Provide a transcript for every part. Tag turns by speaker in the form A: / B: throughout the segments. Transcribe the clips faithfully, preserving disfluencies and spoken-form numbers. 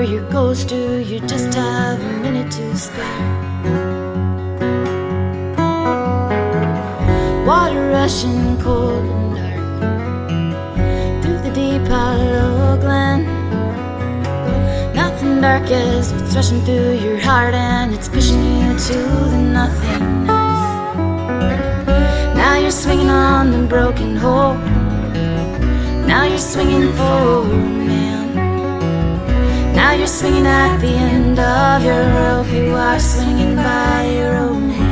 A: your goals, do you just have a minute to spare? Water rushing cold and dark through the deep hollow glen. Nothing dark as what's rushing through your heart, and it's pushing you to the nothingness. Now you're swinging on the broken hope. Now you're swinging for a man. Now you're swinging at the end of your rope. You are swinging by your own hand.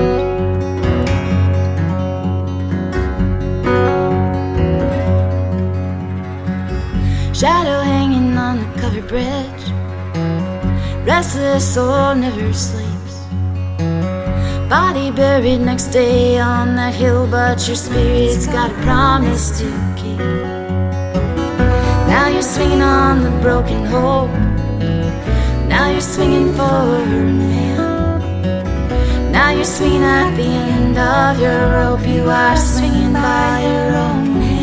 A: Shadow hanging on the covered bridge. Restless soul never sleeps. Body buried next day on that hill, but your spirit's got a promise to keep. Now you're swinging on the broken hope. Now you're swinging for a man. Now you're swinging at the end of your rope. You are swinging by your own hand.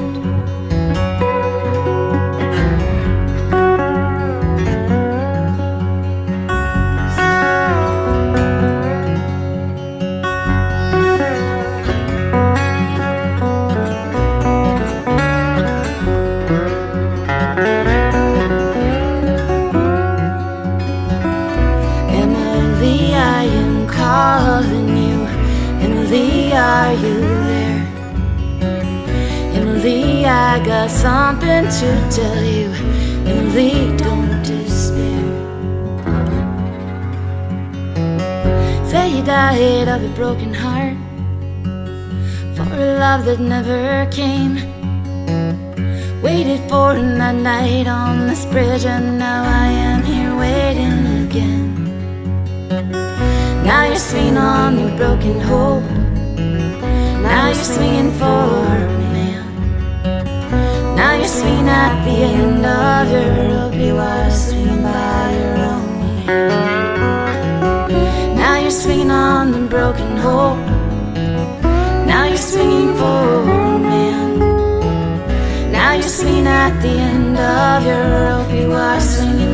A: Emily, are you there? Emily, I got something to tell you. Emily, don't despair. Say you died of a broken heart for a love that never came. Waited for that night on this bridge, and now I am here waiting again. Now you're swinging on your broken hope. Now you're swinging for a man. Now you're swinging at the end of your rope. You are swinging by your own hand. Now you're swinging on the broken hope. Now you're swinging for a man. Now you're swinging at the end of your rope. You are swinging